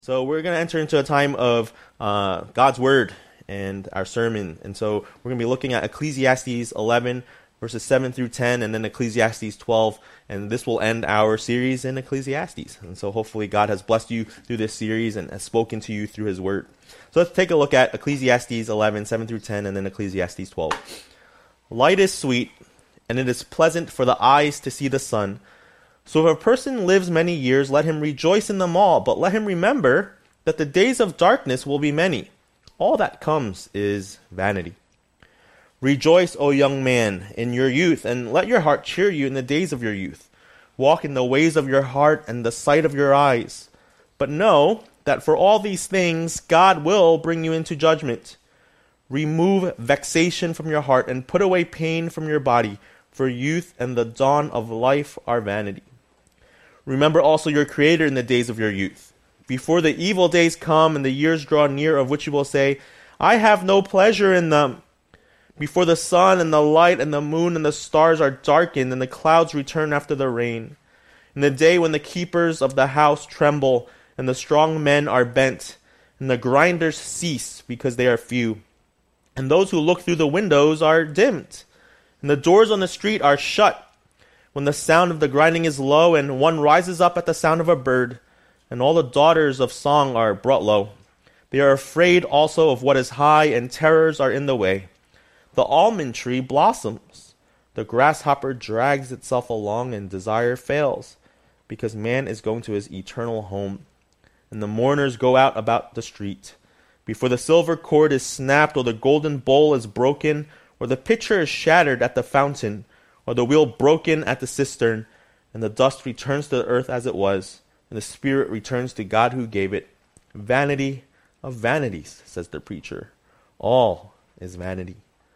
So we're going to enter into a time of God's Word and our sermon. And so we're going to be looking at Ecclesiastes 11, verses 7 through 10, and then Ecclesiastes 12. And this will end our series in Ecclesiastes. And so hopefully God has blessed you through this series and has spoken to you through His Word. So let's take a look at Ecclesiastes 11, 7 through 10, and then Ecclesiastes 12. Light is sweet, and it is pleasant for the eyes to see the sun. So if a person lives many years, let him rejoice in them all, but let him remember that the days of darkness will be many. All that comes is vanity. Rejoice, O young man, in your youth, and let your heart cheer you in the days of your youth. Walk in the ways of your heart and the sight of your eyes. But know that for all these things God will bring you into judgment. Remove vexation from your heart and put away pain from your body, for youth and the dawn of life are vanity. Remember also your Creator in the days of your youth, before the evil days come and the years draw near, of which you will say, I have no pleasure in them. Before the sun and the light and the moon and the stars are darkened and the clouds return after the rain. In the day when the keepers of the house tremble and the strong men are bent and the grinders cease because they are few. And those who look through the windows are dimmed and the doors on the street are shut. When the sound of the grinding is low, and one rises up at the sound of a bird, and all the daughters of song are brought low. They are afraid also of what is high, and terrors are in the way. The almond tree blossoms. The grasshopper drags itself along, and desire fails, because man is going to his eternal home. And the mourners go out about the street. Before the silver cord is snapped, or the golden bowl is broken, or the pitcher is shattered at the fountain, or the wheel broken at the cistern, and the dust returns to the earth as it was, and the spirit returns to God who gave it. Vanity of vanities, says the preacher. All is vanity.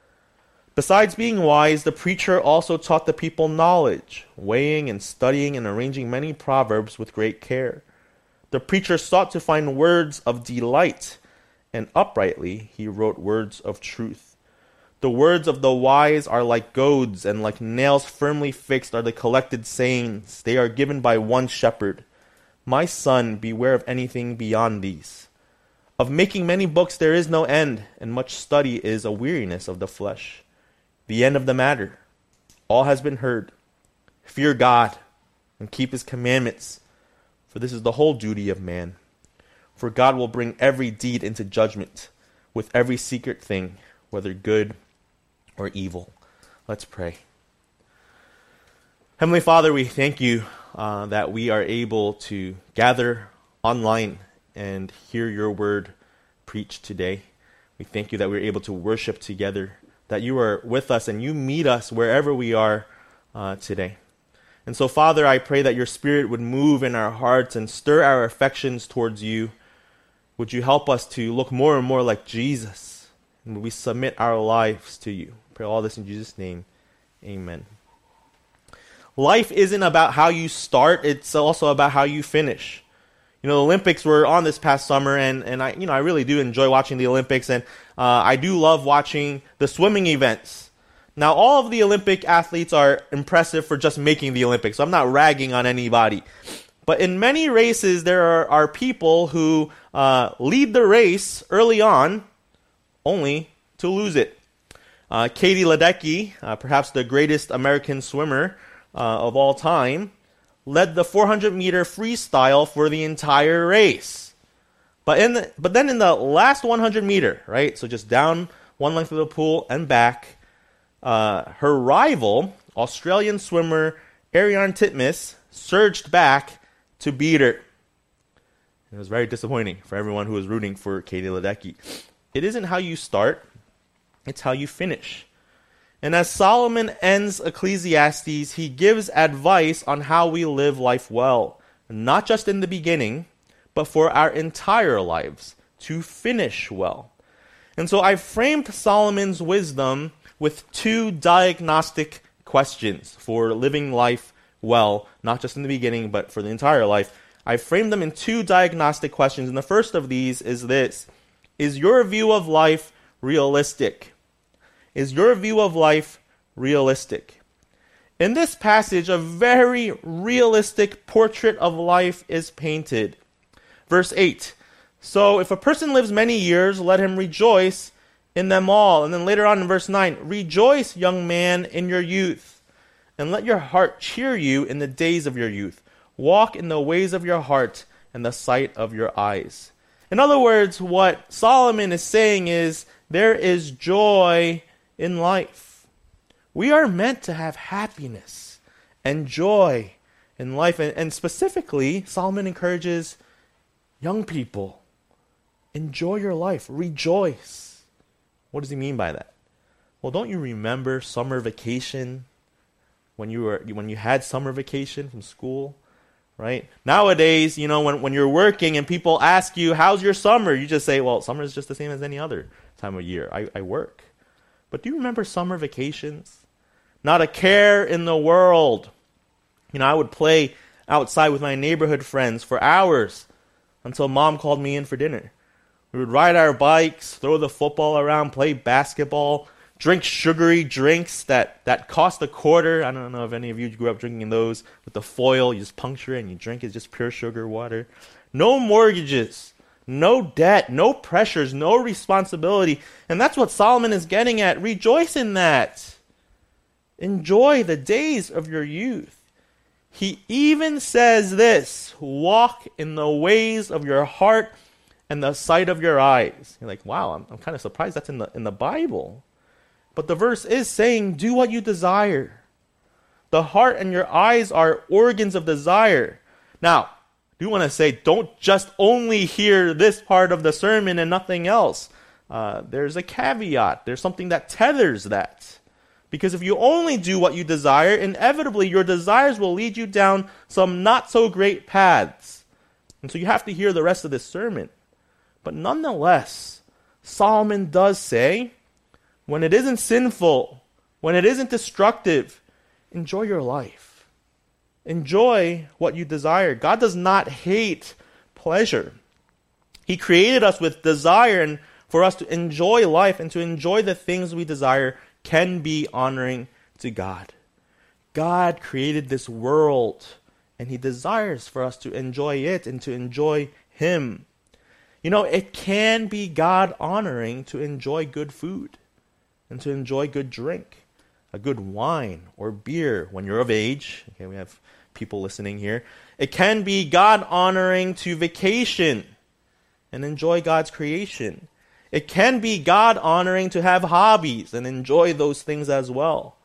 Besides being wise, the preacher also taught the people knowledge, weighing and studying and arranging many proverbs with great care. The preacher sought to find words of delight, and uprightly he wrote words of truth. The words of the wise are like goads, and like nails firmly fixed are the collected sayings. They are given by one shepherd. My son, beware of anything beyond these. Of making many books there is no end, and much study is a weariness of the flesh. The end of the matter. All has been heard. Fear God, and keep His commandments, for this is the whole duty of man. For God will bring every deed into judgment, with every secret thing, whether good or evil. Let's pray. Heavenly Father, we thank you that we are able to gather online and hear your word preached today. We thank you that we're able to worship together, that you are with us and you meet us wherever we are today. And so, Father, I pray that your Spirit would move in our hearts and stir our affections towards you. Would you help us to look more and more like Jesus? And would we submit our lives to you? Pray all this in Jesus' name. Amen. Life isn't about how you start, it's also about how you finish. You know, the Olympics were on this past summer, and I really do enjoy watching the Olympics, and I do love watching the swimming events. Now, all of the Olympic athletes are impressive for just making the Olympics, so I'm not ragging on anybody. But in many races, there are people who lead the race early on, only to lose it. Katie Ledecky, perhaps the greatest American swimmer of all time, led the 400-meter freestyle for the entire race. But then in the last 100-meter, right, so just down one length of the pool and back, her rival, Australian swimmer Ariarne Titmus, surged back to beat her. It was very disappointing for everyone who was rooting for Katie Ledecky. It isn't how you start, it's how you finish. And as Solomon ends Ecclesiastes, he gives advice on how we live life well, not just in the beginning, but for our entire lives, to finish well. And so I framed Solomon's wisdom with two diagnostic questions for living life well, not just in the beginning, but for the entire life. I framed them in two diagnostic questions, and the first of these is this: is your view of life realistic? Is your view of life realistic? In this passage, a very realistic portrait of life is painted. Verse 8. So if a person lives many years, let him rejoice in them all. And then later on in verse 9, rejoice, young man, in your youth, and let your heart cheer you in the days of your youth. Walk in the ways of your heart and the sight of your eyes. In other words, what Solomon is saying is there is joy in life. We are meant to have happiness and joy in life. And specifically, Solomon encourages young people, enjoy your life, rejoice. What does he mean by that? Well, don't you remember summer vacation when you had summer vacation from school? Right? Nowadays, when you're working and people ask you, how's your summer? You just say, well, summer is just the same as any other time of year. I work. But do you remember summer vacations? Not a care in the world. I would play outside with my neighborhood friends for hours until mom called me in for dinner. We would ride our bikes, throw the football around, play basketball, drink sugary drinks that cost a quarter. I don't know if any of you grew up drinking those with the foil. You just puncture it and you drink it. It's just pure sugar water. No mortgages, no debt, no pressures, no responsibility. And that's what Solomon is getting at. Rejoice in that. Enjoy the days of your youth. He even says this, walk in the ways of your heart and the sight of your eyes. You're like, wow, I'm kind of surprised that's in the Bible. But the verse is saying, do what you desire. The heart and your eyes are organs of desire. Now, I do want to say, don't just only hear this part of the sermon and nothing else. There's a caveat. There's something that tethers that. Because if you only do what you desire, inevitably your desires will lead you down some not so great paths. And so you have to hear the rest of this sermon. But nonetheless, Solomon does say, when it isn't sinful, when it isn't destructive, enjoy your life. Enjoy what you desire. God does not hate pleasure. He created us with desire, and for us to enjoy life and to enjoy the things we desire can be honoring to God. God created this world, and He desires for us to enjoy it and to enjoy Him. It can be God-honoring to enjoy good food and to enjoy good drink, a good wine or beer when you're of age. Okay, we have people listening here. It can be God-honoring to vacation and enjoy God's creation. It can be God-honoring to have hobbies and enjoy those things as well.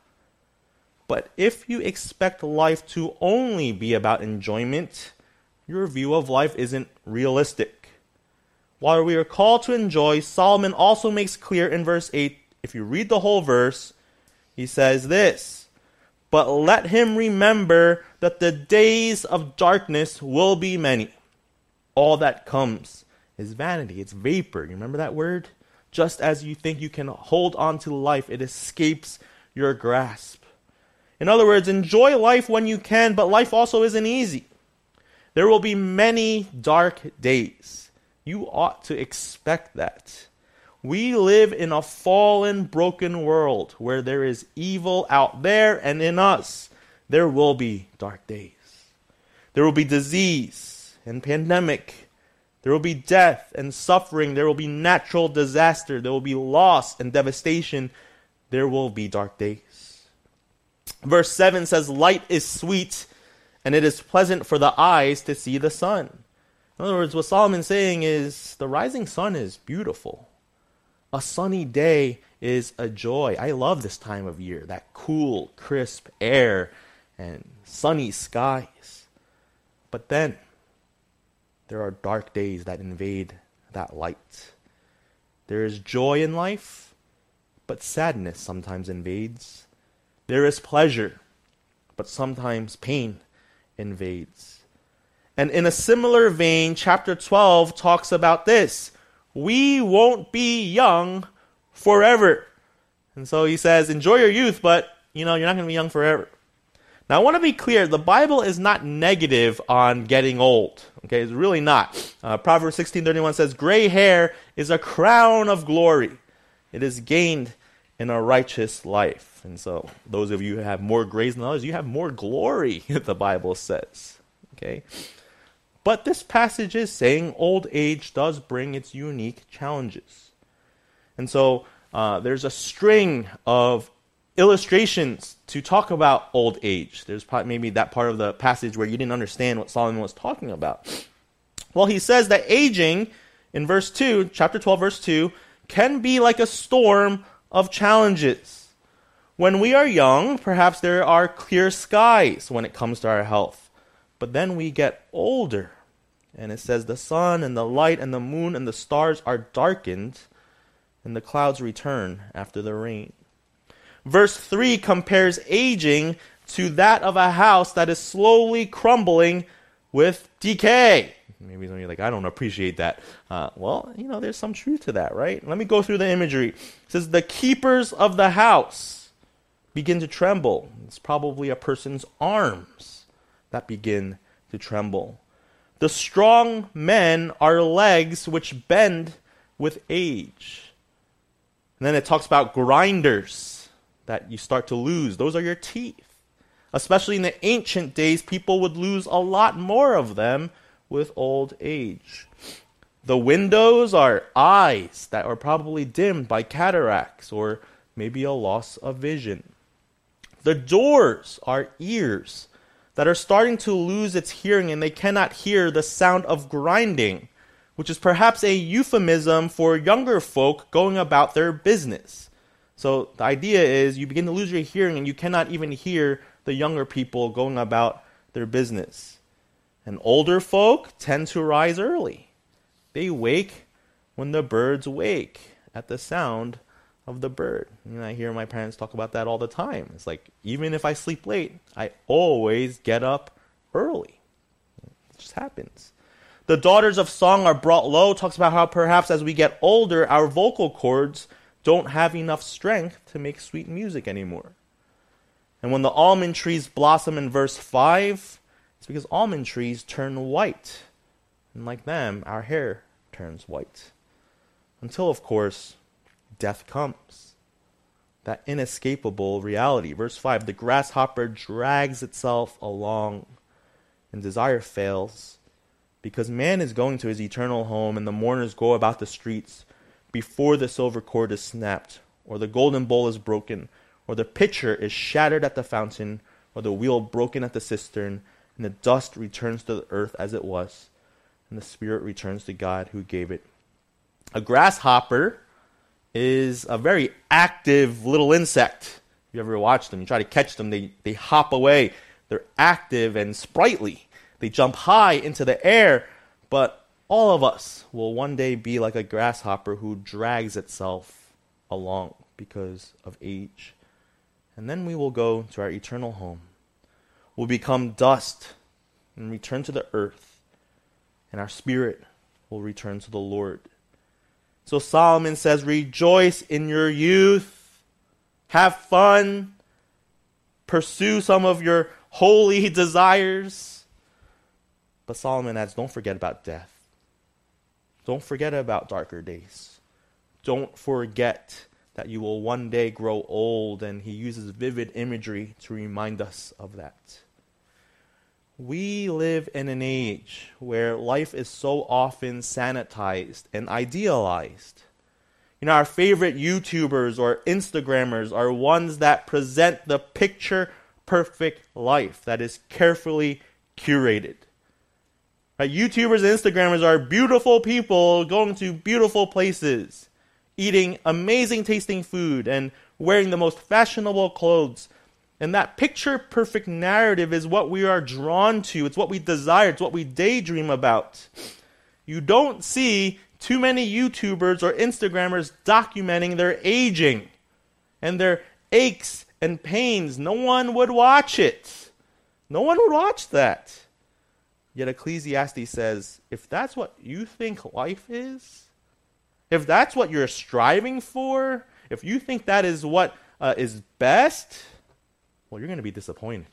But if you expect life to only be about enjoyment, your view of life isn't realistic. While we are called to enjoy, Solomon also makes clear in verse 8, if you read the whole verse, he says this, but let him remember that the days of darkness will be many. All that comes is vanity. It's vapor. You remember that word? Just as you think you can hold on to life, it escapes your grasp. In other words, enjoy life when you can, but life also isn't easy. There will be many dark days. You ought to expect that. We live in a fallen, broken world where there is evil out there and in us. There will be dark days. There will be disease and pandemic. There will be death and suffering. There will be natural disaster. There will be loss and devastation. There will be dark days. Verse 7 says, light is sweet, and it is pleasant for the eyes to see the sun. In other words, what Solomon's saying is, the rising sun is beautiful. A sunny day is a joy. I love this time of year, that cool, crisp air and sunny skies. But then, there are dark days that invade that light. There is joy in life, but sadness sometimes invades. There is pleasure, but sometimes pain invades. And in a similar vein, chapter 12 talks about this. We won't be young forever. And so he says, enjoy your youth, but you're not going to be young forever. Now, I want to be clear. The Bible is not negative on getting old. Okay, it's really not. Proverbs 16:31 says, gray hair is a crown of glory. It is gained in a righteous life. And so those of you who have more grays than others, you have more glory, the Bible says. Okay? But this passage is saying old age does bring its unique challenges. And so there's a string of illustrations to talk about old age. There's maybe that part of the passage where you didn't understand what Solomon was talking about. Well, he says that aging, in verse 2, chapter 12, verse 2, can be like a storm of challenges. When we are young, perhaps there are clear skies when it comes to our health. But then we get older, and it says the sun and the light and the moon and the stars are darkened, and the clouds return after the rain. Verse 3 compares aging to that of a house that is slowly crumbling with decay. Maybe some of you are like, I don't appreciate that. Well, there's some truth to that, right? Let me go through the imagery. It says, the keepers of the house begin to tremble. It's probably a person's arms that begin to tremble. The strong men are legs which bend with age. And then it talks about grinders that you start to lose. Those are your teeth. Especially in the ancient days, people would lose a lot more of them with old age. The windows are eyes that are probably dimmed by cataracts or maybe a loss of vision. The doors are ears that are starting to lose its hearing, and they cannot hear the sound of grinding, which is perhaps a euphemism for younger folk going about their business. So the idea is you begin to lose your hearing and you cannot even hear the younger people going about their business. And older folk tend to rise early. They wake when the birds wake at the sound of the bird. I hear my parents talk about that all the time. It's like, even if I sleep late, I always get up early. It just happens. The daughters of song are brought low. Talks about how perhaps as we get older, our vocal cords don't have enough strength to make sweet music anymore. And when the almond trees blossom in verse 5, it's because almond trees turn white. And like them, our hair turns white. Until, of course, death comes. That inescapable reality. Verse 5, the grasshopper drags itself along, and desire fails, because man is going to his eternal home, and the mourners go about the streets before the silver cord is snapped, or the golden bowl is broken, or the pitcher is shattered at the fountain, or the wheel broken at the cistern, and the dust returns to the earth as it was, and the spirit returns to God who gave it. A grasshopper is a very active little insect. If you ever watch them, you try to catch them, they hop away. They're active and sprightly. They jump high into the air, but all of us will one day be like a grasshopper who drags itself along because of age. And then we will go to our eternal home. We'll become dust and return to the earth, and our spirit will return to the Lord. So Solomon says, rejoice in your youth, have fun, pursue some of your holy desires. But Solomon adds, don't forget about death. Don't forget about darker days. Don't forget that you will one day grow old, and he uses vivid imagery to remind us of that. We live in an age where life is so often sanitized and idealized. Our favorite YouTubers or Instagrammers are ones that present the picture-perfect life that is carefully curated. YouTubers and Instagrammers are beautiful people going to beautiful places, eating amazing tasting food, and wearing the most fashionable clothes. And that picture-perfect narrative is what we are drawn to. It's what we desire. It's what we daydream about. You don't see too many YouTubers or Instagrammers documenting their aging and their aches and pains. No one would watch it. No one would watch that. Yet Ecclesiastes says, if that's what you think life is, if that's what you're striving for, if you think that is what is best, well, you're going to be disappointed.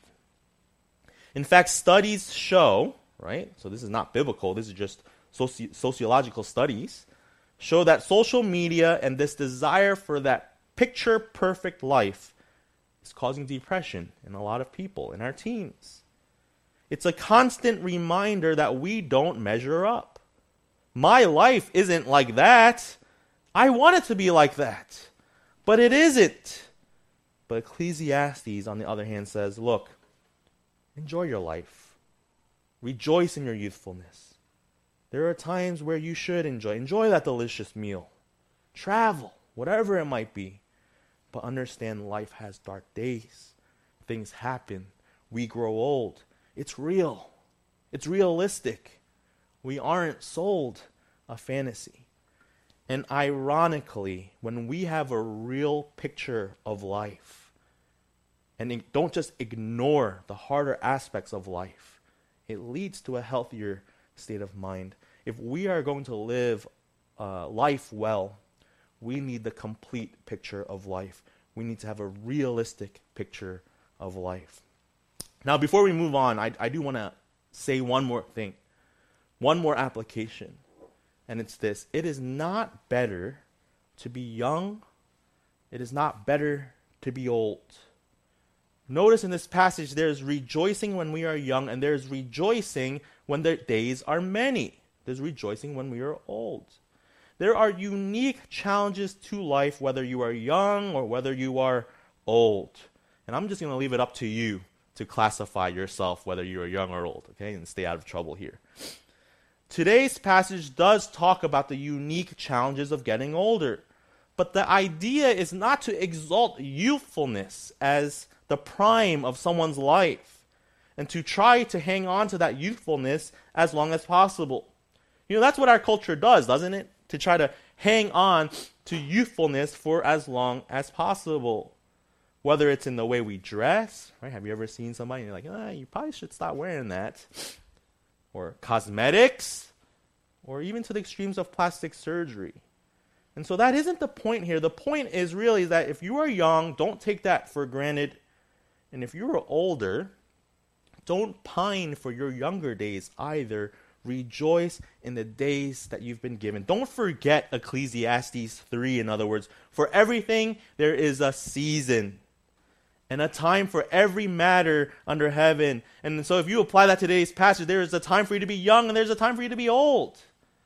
In fact, studies show, right? So this is not biblical. This is just sociological studies, show that social media and this desire for that picture-perfect life is causing depression in a lot of people, in our teens. It's a constant reminder that we don't measure up. My life isn't like that. I want it to be like that, but it isn't. But Ecclesiastes, on the other hand, says, look, enjoy your life. Rejoice in your youthfulness. There are times where you should enjoy that delicious meal. Travel, whatever it might be. But understand life has dark days. Things happen. We grow old. It's real. It's realistic. We aren't sold a fantasy. And ironically, when we have a real picture of life, and don't just ignore the harder aspects of life, it leads to a healthier state of mind. If we are going to live life well, we need the complete picture of life. We need to have a realistic picture of life. Now, before we move on, I do want to say one more thing, one more application. And it's this: it is not better to be young. It is not better to be old. Notice in this passage there's rejoicing when we are young, and there's rejoicing when the days are many. There's rejoicing when we are old. There are unique challenges to life, whether you are young or whether you are old. And I'm just going to leave it up to you to classify yourself, whether you are young or old, okay, and stay out of trouble here. Today's passage does talk about the unique challenges of getting older. But the idea is not to exalt youthfulness as the prime of someone's life and to try to hang on to that youthfulness as long as possible. You know, that's what our culture does, doesn't it? To try to hang on to youthfulness for as long as possible. Whether it's in the way we dress, right? Have you ever seen somebody and you're like, you probably should stop wearing that. Or cosmetics, or even to the extremes of plastic surgery. And so that isn't the point here. The point is really that if you are young, don't take that for granted. And if you are older, don't pine for your younger days either. Rejoice in the days that you've been given. Don't forget Ecclesiastes 3, in other words. For everything, there is a season and a time for every matter under heaven. And so if you apply that to today's passage, there is a time for you to be young and there's a time for you to be old.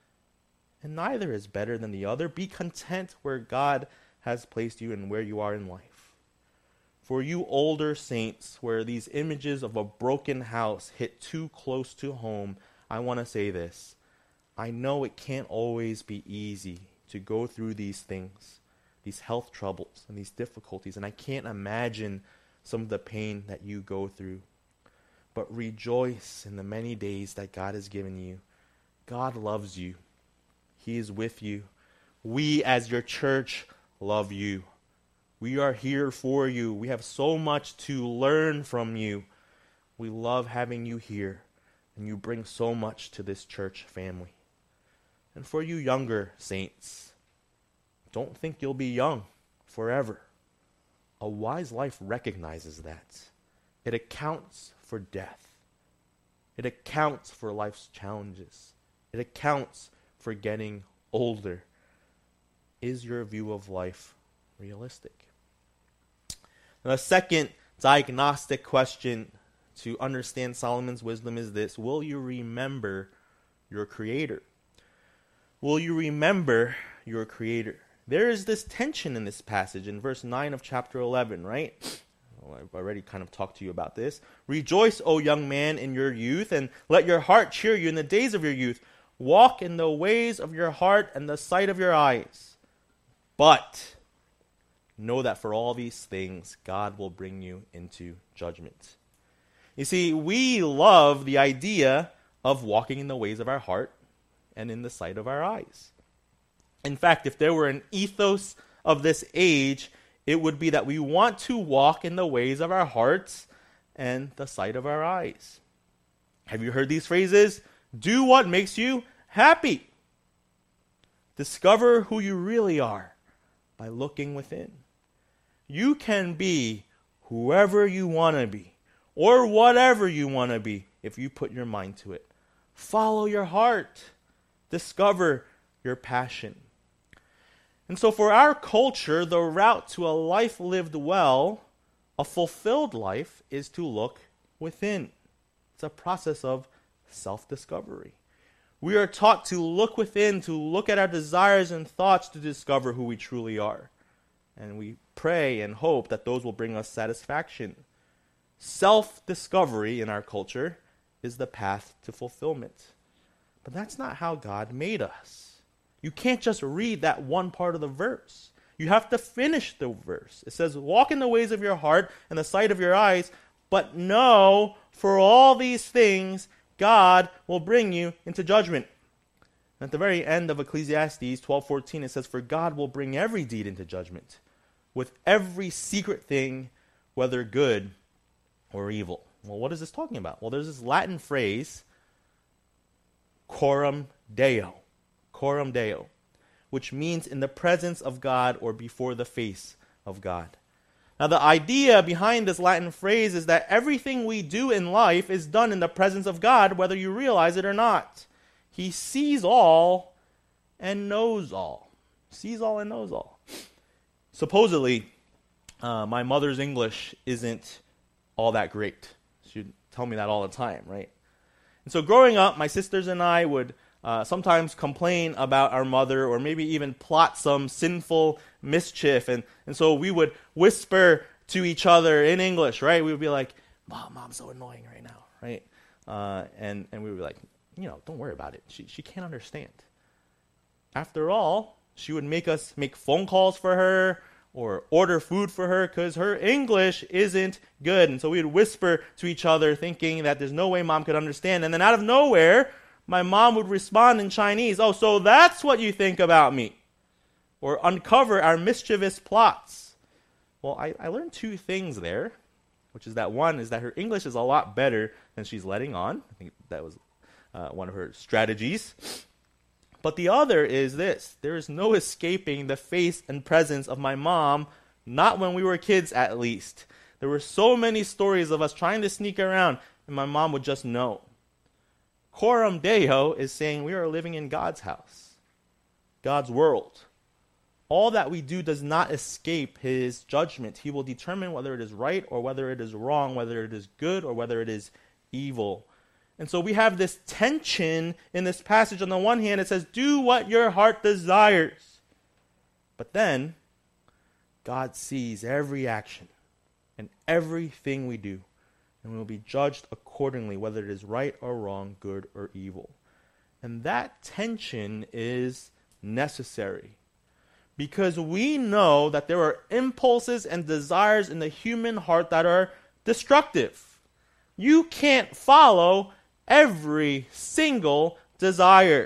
And neither is better than the other. Be content where God has placed you and where you are in life. For you older saints, where these images of a broken house hit too close to home, I want to say this. I know it can't always be easy to go through these things, these health troubles and these difficulties, and I can't imagine some of the pain that you go through. But rejoice in the many days that God has given you. God loves you. He is with you. We as your church love you. We are here for you. We have so much to learn from you. We love having you here, and you bring so much to this church family. And for you younger saints, don't think you'll be young forever. A wise life recognizes that. It accounts for death. It accounts for life's challenges. It accounts for getting older. Is your view of life realistic? Now, the second diagnostic question to understand Solomon's wisdom is this: will you remember your Creator? Will you remember your Creator? There is this tension in this passage in verse 9 of chapter 11, right? Well, I've already kind of talked to you about this. Rejoice, O young man, in your youth, and let your heart cheer you in the days of your youth. Walk in the ways of your heart and the sight of your eyes. But know that for all these things, God will bring you into judgment. You see, we love the idea of walking in the ways of our heart and in the sight of our eyes. In fact, if there were an ethos of this age, it would be that we want to walk in the ways of our hearts and the sight of our eyes. Have you heard these phrases? Do what makes you happy. Discover who you really are by looking within. You can be whoever you want to be or whatever you want to be if you put your mind to it. Follow your heart. Discover your passion. And so for our culture, the route to a life lived well, a fulfilled life, is to look within. It's a process of self-discovery. We are taught to look within, to look at our desires and thoughts to discover who we truly are. And we pray and hope that those will bring us satisfaction. Self-discovery in our culture is the path to fulfillment. But that's not how God made us. You can't just read that one part of the verse. You have to finish the verse. It says, walk in the ways of your heart and the sight of your eyes, but know for all these things God will bring you into judgment. And at the very end of Ecclesiastes 12:14, it says, for God will bring every deed into judgment, with every secret thing, whether good or evil. Well, what is this talking about? Well, there's this Latin phrase, coram Deo, which means in the presence of God or before the face of God. Now, the idea behind this Latin phrase is that everything we do in life is done in the presence of God, whether you realize it or not. He sees all and knows all. Sees all and knows all. Supposedly, my mother's English isn't all that great. She would tell me that all the time, right? And so growing up, my sisters and I would sometimes complain about our mother, or maybe even plot some sinful mischief. And so we would whisper to each other in English, right? We would be like, Mom's so annoying right now, right? And we would be like, don't worry about it. She can't understand. After all, she would make us make phone calls for her or order food for her because her English isn't good. And so we would whisper to each other thinking that there's no way Mom could understand. And then out of nowhere, my mom would respond in Chinese, oh, so that's what you think about me. Or uncover our mischievous plots. Well, I learned two things there, which is that one is that her English is a lot better than she's letting on. I think that was one of her strategies. But the other is this. There is no escaping the face and presence of my mom, not when we were kids at least. There were so many stories of us trying to sneak around, and my mom would just know. Coram Deo is saying we are living in God's house, God's world. All that we do does not escape his judgment. He will determine whether it is right or whether it is wrong, whether it is good or whether it is evil. And so we have this tension in this passage. On the one hand, it says, do what your heart desires. But then, God sees every action and everything we do, and we will be judged accordingly, whether it is right or wrong, good or evil. And that tension is necessary, because we know that there are impulses and desires in the human heart that are destructive. You can't follow every single desire.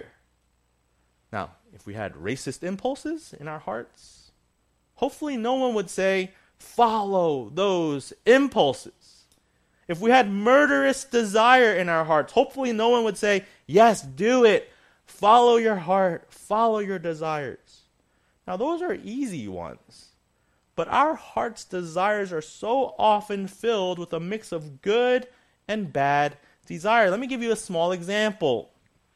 Now, if we had racist impulses in our hearts, hopefully no one would say, follow those impulses. If we had murderous desire in our hearts, hopefully no one would say, yes, do it. Follow your heart. Follow your desires. Now, those are easy ones. But our heart's desires are so often filled with a mix of good and bad desire. Let me give you a small example.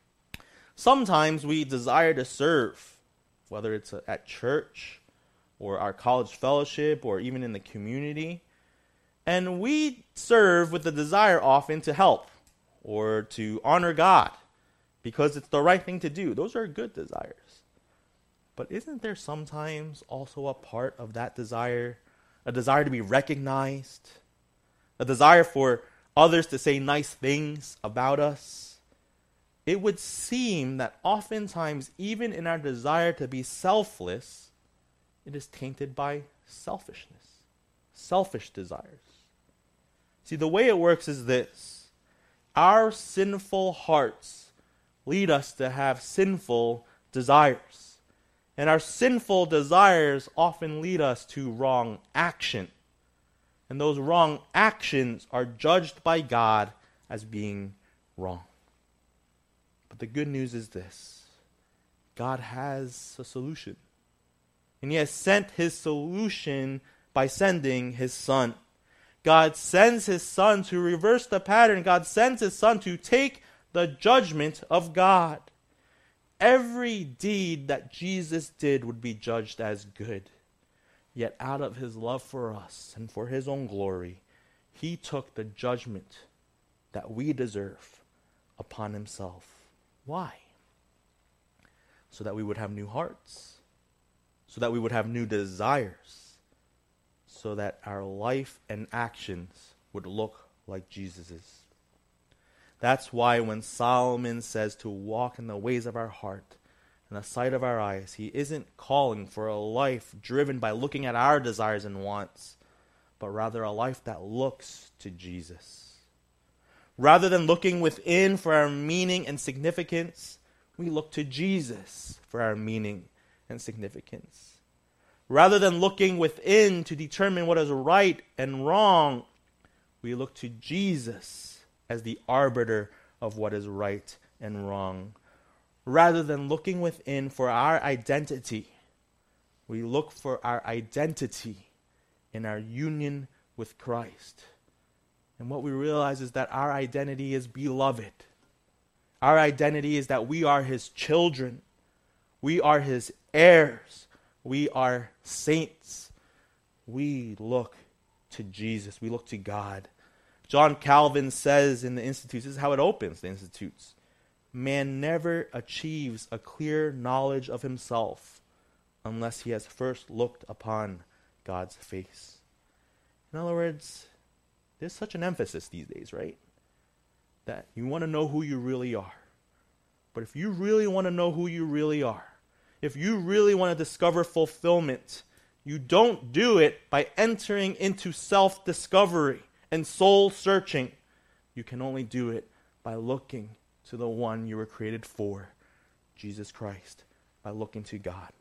Sometimes we desire to serve, whether it's at church or our college fellowship or even in the community. And we serve with the desire often to help or to honor God because it's the right thing to do. Those are good desires. But isn't there sometimes also a part of that desire, a desire to be recognized, a desire for others to say nice things about us? It would seem that oftentimes, even in our desire to be selfless, it is tainted by selfishness, selfish desires. See, the way it works is this. Our sinful hearts lead us to have sinful desires. And our sinful desires often lead us to wrong action. And those wrong actions are judged by God as being wrong. But the good news is this. God has a solution. And he has sent his solution by sending his Son. God sends his Son to reverse the pattern. God sends his Son to take the judgment of God. Every deed that Jesus did would be judged as good. Yet out of his love for us and for his own glory, he took the judgment that we deserve upon himself. Why? So that we would have new hearts, so that we would have new desires, so that our life and actions would look like Jesus's. That's why when Solomon says to walk in the ways of our heart and the sight of our eyes, he isn't calling for a life driven by looking at our desires and wants, but rather a life that looks to Jesus. Rather than looking within for our meaning and significance, we look to Jesus for our meaning and significance. Rather than looking within to determine what is right and wrong, we look to Jesus as the arbiter of what is right and wrong. Rather than looking within for our identity, we look for our identity in our union with Christ. And what we realize is that our identity is beloved. Our identity is that we are his children. We are his heirs. We are saints. We look to Jesus. We look to God. John Calvin says in the Institutes, this is how it opens, the Institutes. Man never achieves a clear knowledge of himself unless he has first looked upon God's face. In other words, there's such an emphasis these days, right? That you want to know who you really are. But if you really want to know who you really are, if you really want to discover fulfillment, you don't do it by entering into self-discovery and soul-searching. You can only do it by looking to the one you were created for, Jesus Christ, by looking to God.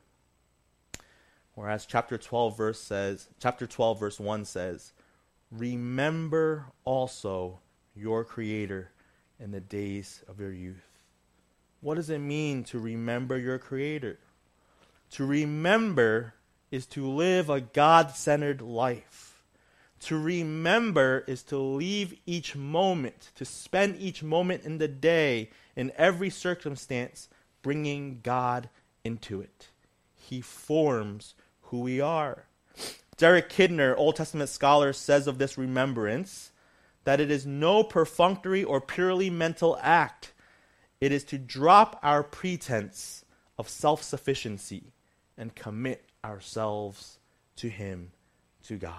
Whereas chapter 12 verse 1 says, remember also your Creator in the days of your youth. What does it mean to remember your Creator? To remember is to live a God-centered life. To remember is to leave each moment, to spend each moment in the day, in every circumstance, bringing God into it. He forms who we are. Derek Kidner, Old Testament scholar, says of this remembrance that it is no perfunctory or purely mental act. It is to drop our pretense of self-sufficiency and commit ourselves to him, to God.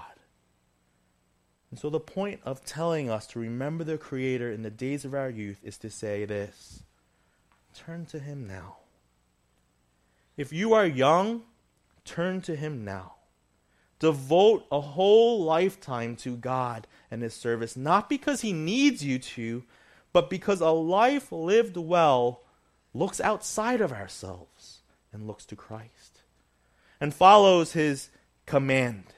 And so the point of telling us to remember the Creator in the days of our youth is to say this: turn to him now. If you are young, turn to him now. Devote a whole lifetime to God and his service, not because he needs you to, but because a life lived well looks outside of ourselves and looks to Christ and follows his commandments.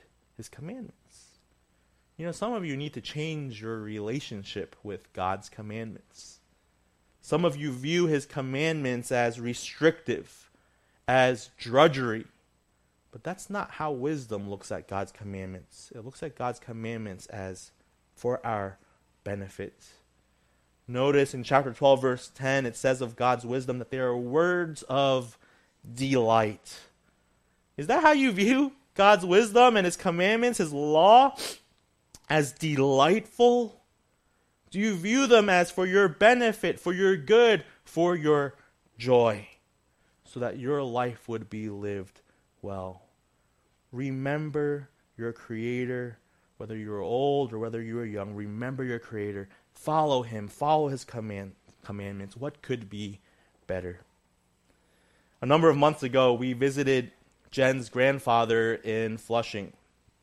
You know, some of you need to change your relationship with God's commandments. Some of you view his commandments as restrictive, as drudgery. But that's not how wisdom looks at God's commandments. It looks at God's commandments as for our benefit. Notice in chapter 12, verse 10, it says of God's wisdom that they are words of delight. Is that how you view God's wisdom and his commandments, his law, as delightful? Do you view them as for your benefit, for your good, for your joy, so that your life would be lived well? Remember your Creator, whether you're old or whether you are young. Remember your Creator. Follow him. Follow his commandments. What could be better? A number of months ago, we visited Jen's grandfather in Flushing.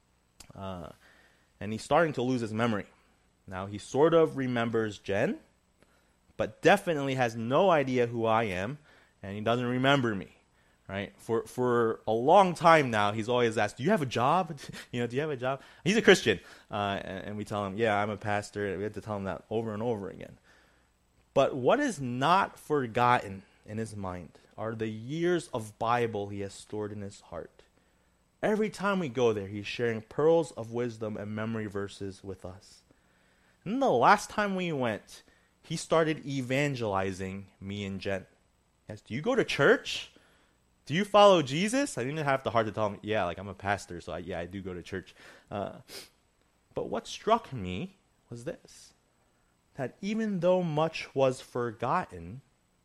And he's starting to lose his memory. Now, he sort of remembers Jen, but definitely has no idea who I am, and he doesn't remember me. Right? For a long time now, he's always asked, do you have a job? Do you have a job? He's a Christian. And we tell him, yeah, I'm a pastor. We have to tell him that over and over again. But what is not forgotten in his mind are the years of Bible he has stored in his heart. Every time we go there, he's sharing pearls of wisdom and memory verses with us. And the last time we went, he started evangelizing me and Jen. He asked, do you go to church? Do you follow Jesus? I didn't have the heart to tell him, yeah, like I'm a pastor, so I do go to church. But what struck me was this, that even though much was forgotten,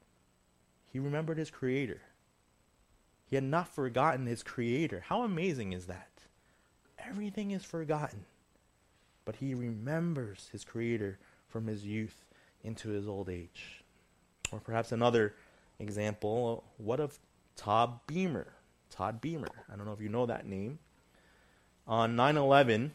he remembered his Creator. He had not forgotten his Creator. How amazing is that? Everything is forgotten, but he remembers his Creator from his youth into his old age. Or perhaps another example, what of Todd Beamer? Todd Beamer. I don't know if you know that name. On 9/11,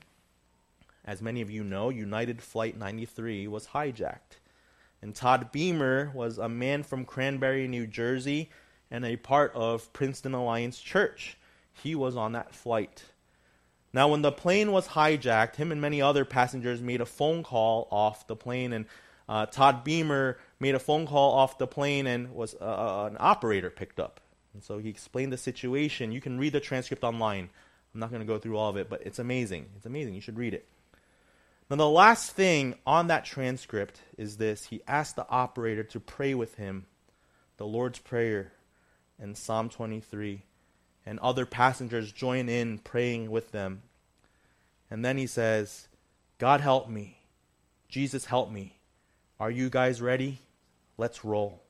as many of you know, United Flight 93 was hijacked. And Todd Beamer was a man from Cranberry, New Jersey, and a part of Princeton Alliance Church. He was on that flight. Now, when the plane was hijacked, him and many other passengers made a phone call off the plane, and Todd Beamer made a phone call off the plane, and was an operator picked up. And so he explained the situation. You can read the transcript online. I'm not going to go through all of it, but it's amazing. It's amazing. You should read it. Now, the last thing on that transcript is this. He asked the operator to pray with him, the Lord's Prayer and Psalm 23, and other passengers join in praying with them. And then he says, God help me. Jesus help me. Are you guys ready? Let's roll.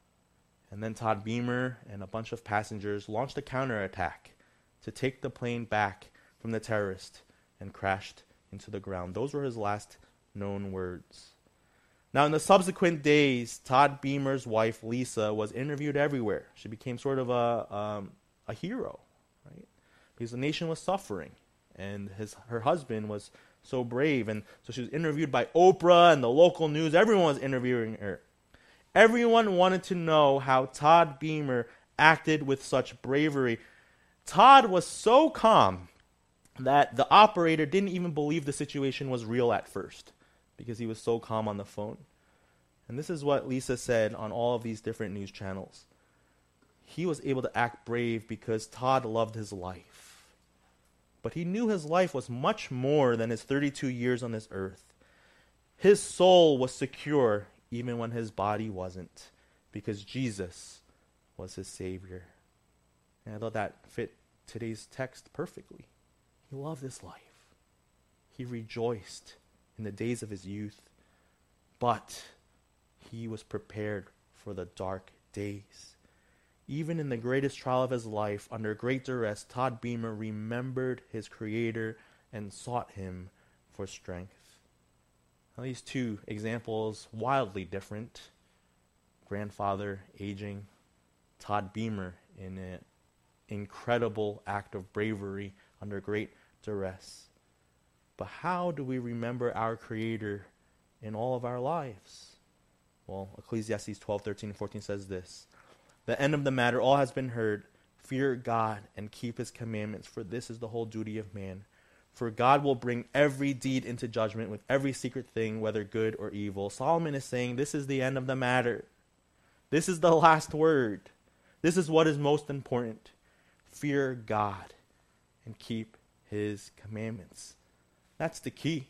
And then Todd Beamer and a bunch of passengers launched a counterattack to take the plane back from the terrorist and crashed into the ground. Those were his last known words. Now, in the subsequent days, Todd Beamer's wife, Lisa, was interviewed everywhere. She became sort of a hero, right? Because the nation was suffering, and her husband was so brave. And so she was interviewed by Oprah and the local news. Everyone was interviewing her. Everyone wanted to know how Todd Beamer acted with such bravery. Todd was so calm that the operator didn't even believe the situation was real at first, because he was so calm on the phone. And this is what Lisa said on all of these different news channels. He was able to act brave because Todd loved his life. But he knew his life was much more than his 32 years on this earth. His soul was secure even when his body wasn't, because Jesus was his Savior. And I thought that fit today's text perfectly. He loved his life. He rejoiced in the days of his youth, but he was prepared for the dark days. Even in the greatest trial of his life, under great duress, Todd Beamer remembered his Creator and sought him for strength. Now, these two examples, wildly different. Grandfather aging, Todd Beamer in an incredible act of bravery under great duress. But how do we remember our Creator in all of our lives? Well, Ecclesiastes 12:13 and 14 says this. The end of the matter, all has been heard. Fear God and keep his commandments, for this is the whole duty of man. For God will bring every deed into judgment with every secret thing, whether good or evil. Solomon is saying this is the end of the matter. This is the last word. This is what is most important. Fear God and keep his commandments. That's the key.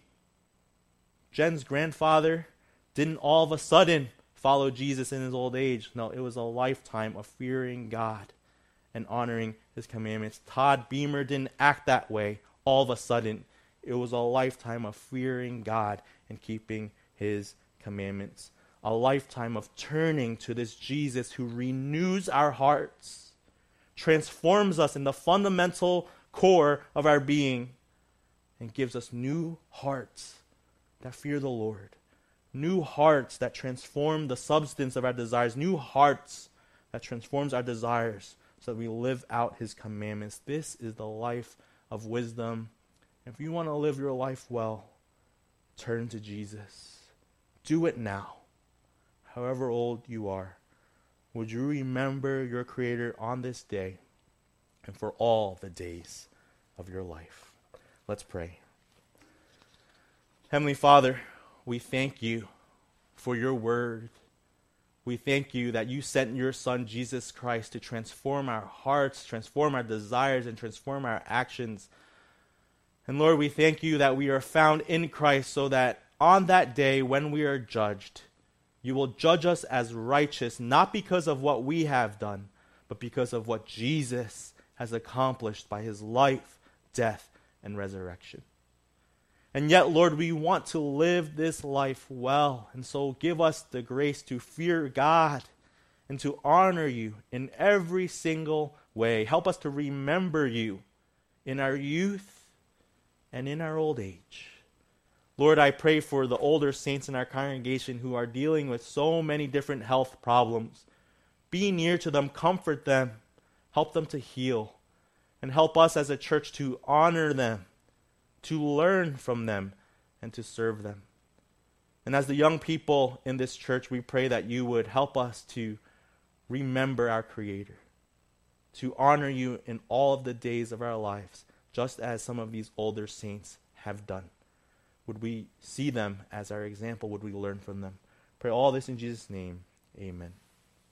Jen's grandfather didn't all of a sudden follow Jesus in his old age. No, it was a lifetime of fearing God and honoring his commandments. Todd Beamer didn't act that way all of a sudden. It was a lifetime of fearing God and keeping his commandments. A lifetime of turning to this Jesus who renews our hearts, transforms us in the fundamental core of our being, and gives us new hearts that fear the Lord. New hearts that transform the substance of our desires. New hearts that transforms our desires so that we live out his commandments. This is the life of wisdom. If you want to live your life well, turn to Jesus. Do it now. However old you are, would you remember your Creator on this day and for all the days of your life? Let's pray. Heavenly Father, we thank you for your word. We thank you that you sent your Son, Jesus Christ, to transform our hearts, transform our desires, and transform our actions. And Lord, we thank you that we are found in Christ so that on that day when we are judged, you will judge us as righteous, not because of what we have done, but because of what Jesus has accomplished by his life, death, and resurrection. And yet, Lord, we want to live this life well. And so give us the grace to fear God and to honor you in every single way. Help us to remember you in our youth and in our old age. Lord, I pray for the older saints in our congregation who are dealing with so many different health problems. Be near to them, comfort them, help them to heal, and help us as a church to honor them, to learn from them, and to serve them. And as the young people in this church, we pray that you would help us to remember our Creator, to honor you in all of the days of our lives, just as some of these older saints have done. Would we see them as our example? Would we learn from them? Pray all this in Jesus' name. Amen.